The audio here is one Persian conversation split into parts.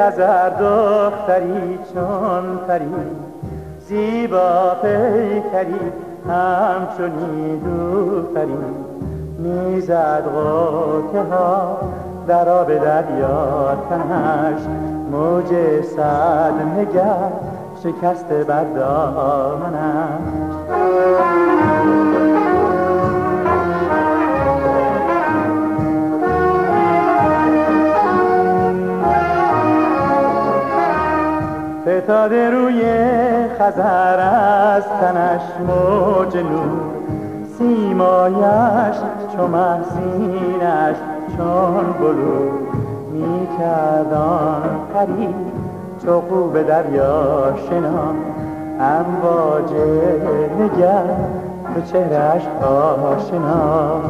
خزر دختری چون پری، زیبا پیکری همچونی دختری، میزد غوطه ها در آب دریا تنش، موج صد نگر شکسته بر دامنش. فتاده روی خزر از تنش موج نور، سیمایش چو محسینش چون بلور، میکرد آن پری چو خوب دریا شنا، امواج نگر به چهرش آشنا.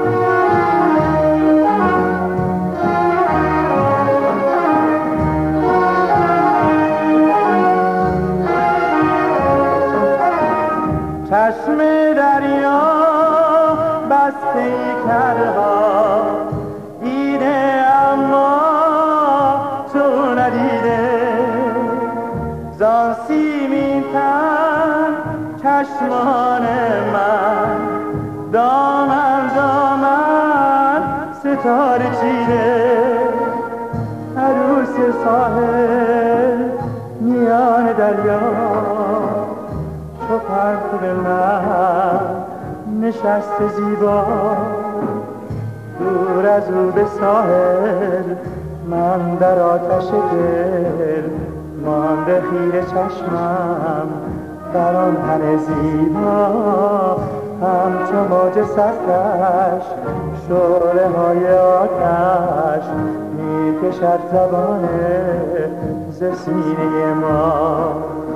چشم دریا بس پیکرها دیده اما تو ندیده، زان سیمین تن چشمان من دامن دامن ستاره چیده. عروس ساحل میان دریا چو پرتو من نشسته زیبا، دور از او به ساحل من در آتش دل مانده خیره چشمم بر آن تن زیبا، همچو موج سختش شعله های آتش میکشد زبانه ز سینه ما.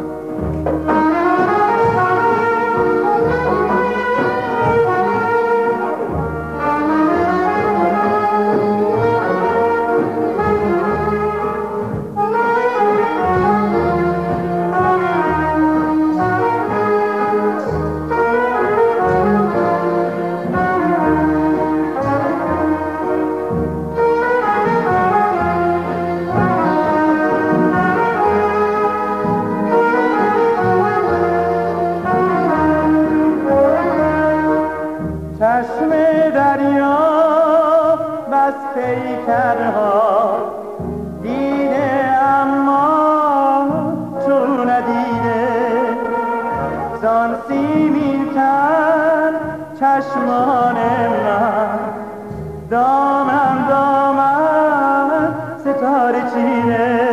چشم دریا بس پیکرها دیده اما تو ندیده، زان سیمین تن چشمان من دامن دامن ستاره چیده.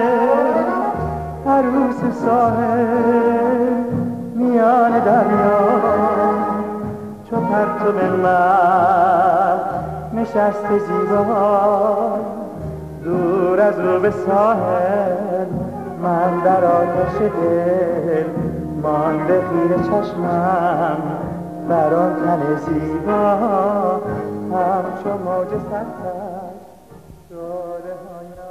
عروس ساحل میان دریا چو پرتو من نشسته زیبا، دور از رو به ساحل من در آتش دل مانده خیره چشمم بر آن تن زیبا، همچو موج سرکش شعله های